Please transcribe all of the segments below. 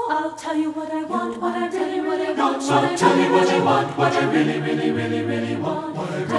I'll tell you what I want, what I really, really want. So tell me what you want, what I really, really, really, really want. What I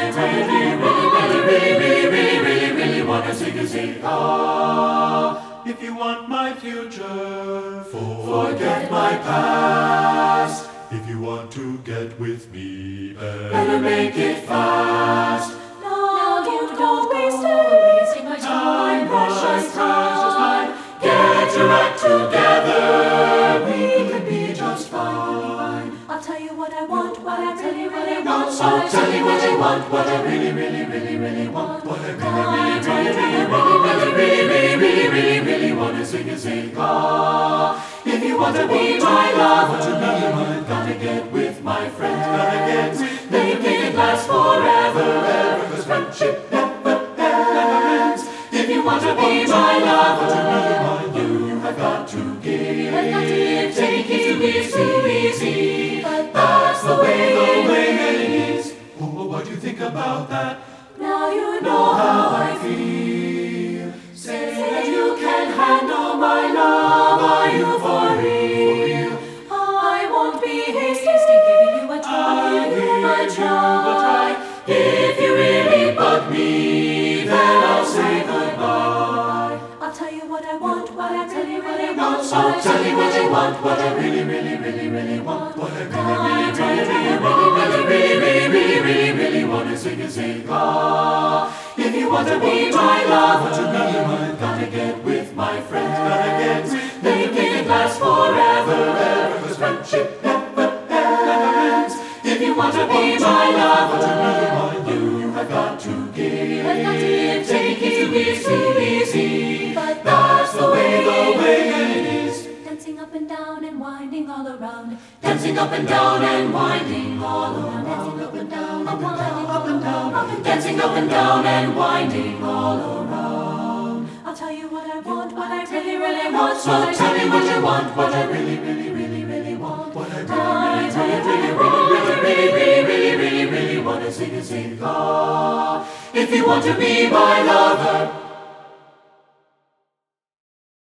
really want to zig ah. If you want my future, forget my past. If you want to get with me, better make it fast. No, don't waste my time, precious time. Get your act together, we could be just fine. I'll tell you what I want, what I really, really want. So tell me what you want, what I really, really, really, really want. What I really want to zig ah. If you want to be my lover, gotta get with my friends, gotta get with, make it last forever, 'cause friendship never ends. If you want to be my lover, you have got to give, take it easy, but that's the way it is. Oh, what do you think about that? Now you Know how I feel. Say that you can handle my love. Are you for real? I won't be hasty, giving you a try. If you really bug me, then I'll say goodbye. I'll tell you what I want, what I really, really want. So tell me what you want, what I really, really, really, really want. What I really want to zig ah. If you want to be my lover, gotta get with my friends, gotta get with, make it last forever, 'cause friendship never ends. If you want to be my lover, you have got to give, take it easy, but that's the way it is. Dancing up and down and winding all around. Dancing up and down and winding all around. Dancing up and down and winding up and down. Dancing up and down and winding all around. I'll tell you what I want, what I really, really want. So tell me what you want, what I really, really, really, really want. What I really want to zig ah. If you want to be my lover,